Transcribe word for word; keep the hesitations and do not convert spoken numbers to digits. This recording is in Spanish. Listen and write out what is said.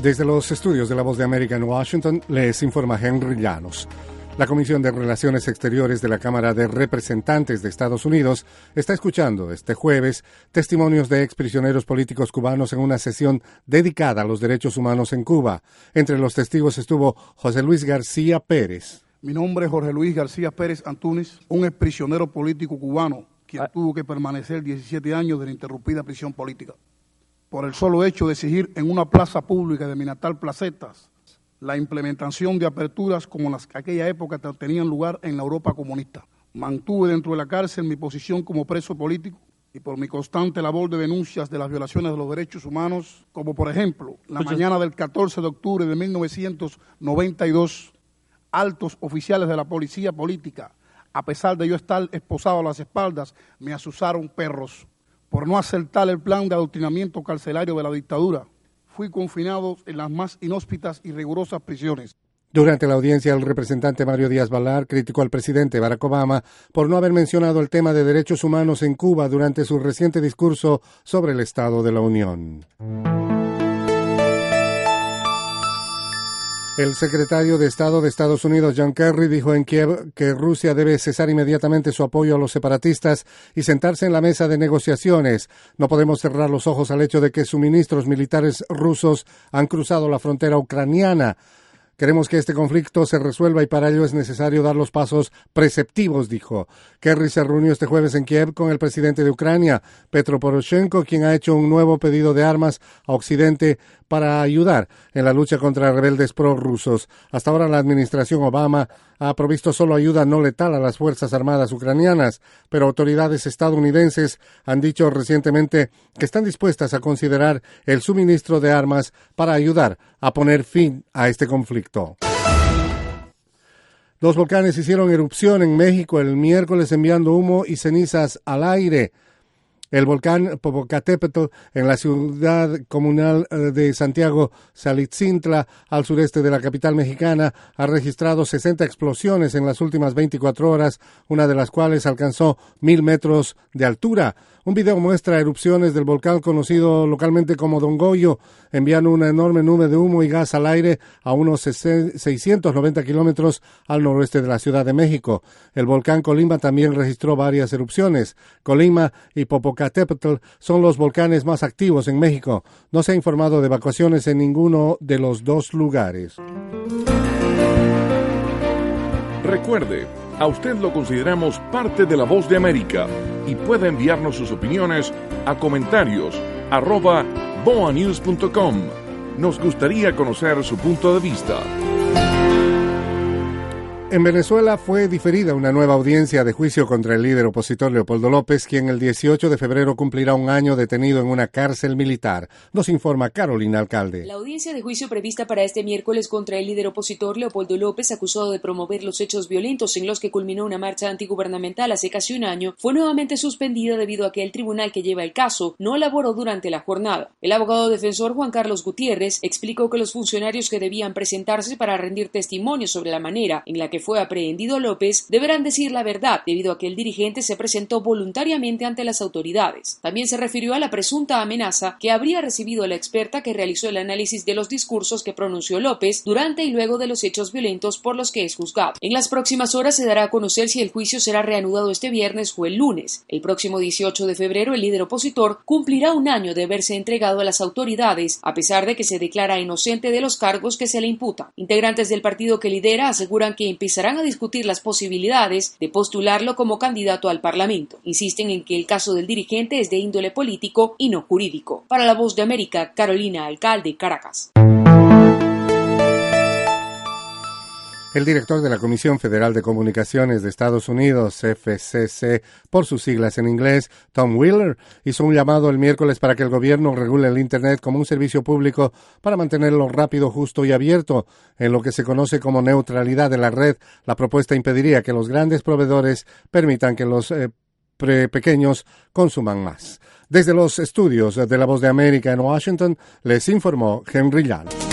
Desde los estudios de La Voz de América en Washington, les informa Henry Llanos. La Comisión de Relaciones Exteriores de la Cámara de Representantes de Estados Unidos está escuchando este jueves testimonios de exprisioneros políticos cubanos en una sesión dedicada a los derechos humanos en Cuba. Entre los testigos estuvo José Luis García Pérez. Mi nombre es Jorge Luis García Pérez Antúnez, un exprisionero político cubano quien ah. tuvo que permanecer diecisiete años de la interrumpida prisión política por el solo hecho de exigir en una plaza pública de mi natal Placetas la implementación de aperturas como las que aquella época tenían lugar en la Europa comunista. Mantuve dentro de la cárcel mi posición como preso político y por mi constante labor de denuncias de las violaciones de los derechos humanos, como por ejemplo, la Muchas... mañana del catorce de octubre de mil novecientos noventa y dos, altos oficiales de la policía política, a pesar de yo estar esposado a las espaldas, me asusaron perros por no aceptar el plan de adoctrinamiento carcelario de la dictadura. Fui confinado en las más inhóspitas y rigurosas prisiones. Durante la audiencia, el representante Mario Díaz-Balart criticó al presidente Barack Obama por no haber mencionado el tema de derechos humanos en Cuba durante su reciente discurso sobre el Estado de la Unión. El secretario de Estado de Estados Unidos, John Kerry, dijo en Kiev que Rusia debe cesar inmediatamente su apoyo a los separatistas y sentarse en la mesa de negociaciones. No podemos cerrar los ojos al hecho de que suministros militares rusos han cruzado la frontera ucraniana. Queremos que este conflicto se resuelva y para ello es necesario dar los pasos preceptivos, dijo. Kerry se reunió este jueves en Kiev con el presidente de Ucrania, Petro Poroshenko, quien ha hecho un nuevo pedido de armas a Occidente para ayudar en la lucha contra rebeldes prorrusos. Hasta ahora la administración Obama ha provisto solo ayuda no letal a las Fuerzas Armadas ucranianas, pero autoridades estadounidenses han dicho recientemente que están dispuestas a considerar el suministro de armas para ayudar a poner fin a este conflicto. Dos volcanes hicieron erupción en México el miércoles enviando humo y cenizas al aire. El volcán Popocatépetl en la ciudad comunal de Santiago Xalitzintla, al sureste de la capital mexicana, ha registrado sesenta explosiones en las últimas veinticuatro horas, una de las cuales alcanzó mil metros de altura. Un video muestra erupciones del volcán conocido localmente como Don Goyo, enviando una enorme nube de humo y gas al aire a unos seiscientos noventa kilómetros al noroeste de la Ciudad de México. El volcán Colima también registró varias erupciones. Colima y Popocatépetl son los volcanes más activos en México. No se ha informado de evacuaciones en ninguno de los dos lugares. Recuerde, a usted lo consideramos parte de La Voz de América y puede enviarnos sus opiniones a comentarios arroba boanews punto com. Nos gustaría conocer su punto de vista. En Venezuela fue diferida una nueva audiencia de juicio contra el líder opositor Leopoldo López, quien el dieciocho de febrero cumplirá un año detenido en una cárcel militar. Nos informa Carolina Alcalde. La audiencia de juicio prevista para este miércoles contra el líder opositor Leopoldo López, acusado de promover los hechos violentos en los que culminó una marcha antigubernamental hace casi un año, fue nuevamente suspendida debido a que el tribunal que lleva el caso no laboró durante la jornada. El abogado defensor Juan Carlos Gutiérrez explicó que los funcionarios que debían presentarse para rendir testimonio sobre la manera en la que fue aprehendido López deberán decir la verdad debido a que el dirigente se presentó voluntariamente ante las autoridades. También se refirió a la presunta amenaza que habría recibido la experta que realizó el análisis de los discursos que pronunció López durante y luego de los hechos violentos por los que es juzgado. En las próximas horas se dará a conocer si el juicio será reanudado este viernes o el lunes. El próximo dieciocho de febrero el líder opositor cumplirá un año de haberse entregado a las autoridades a pesar de que se declara inocente de los cargos que se le imputan. Integrantes del partido que lidera aseguran que empezarán a discutir las posibilidades de postularlo como candidato al Parlamento. Insisten en que el caso del dirigente es de índole político y no jurídico. Para La Voz de América, Carolina Alcalde, Caracas. El director de la Comisión Federal de Comunicaciones de Estados Unidos, F C C, por sus siglas en inglés, Tom Wheeler, hizo un llamado el miércoles para que el gobierno regule el Internet como un servicio público para mantenerlo rápido, justo y abierto. En lo que se conoce como neutralidad de la red, la propuesta impediría que los grandes proveedores permitan que los eh, pre- pequeños consuman más. Desde los estudios de La Voz de América en Washington, les informó Henry Llanos.